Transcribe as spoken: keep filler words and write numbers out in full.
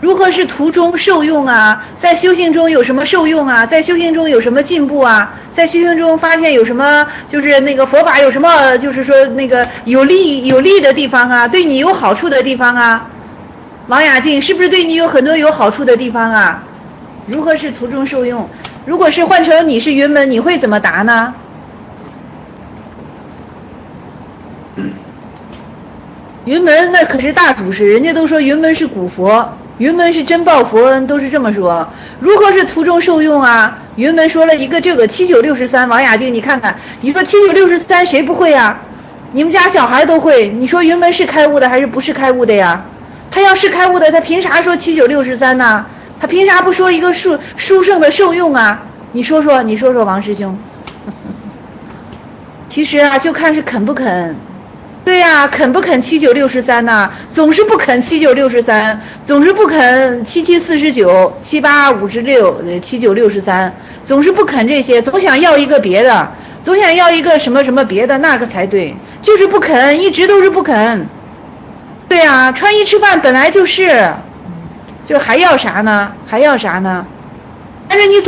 如何是途中受用啊？在修行中有什么受用啊？在修行中有什么进步啊？在修行中发现有什么就是那个佛法有什么就是说那个有利有利的地方啊？对你有好处的地方啊？王雅静，是不是对你有很多有好处的地方啊？如何是途中受用？如果是换成你是云门，你会怎么答呢？云门那可是大祖师，人家都说云门是古佛，云门是真报佛恩，都是这么说。如何是途中受用啊？云门说了一个这个七九六十三，王雅静你看看，你说七九六十三谁不会啊？你们家小孩都会，你说云门是开悟的还是不是开悟的呀？他要是开悟的，他凭啥说七九六十三呢？他凭啥不说一个殊殊胜的受用啊？你说说，你说说王师兄。其实啊，就看是肯不肯。对呀、啊，肯不肯七九六十三呢？总是不肯七九六十三，总是不肯七七四十九，七八五十六，七九六十三，总是不肯这些，总想要一个别的，总想要一个什么什么别的，那个才对，就是不肯，一直都是不肯。对呀、啊，穿衣吃饭本来就是，就还要啥呢？还要啥呢？但是你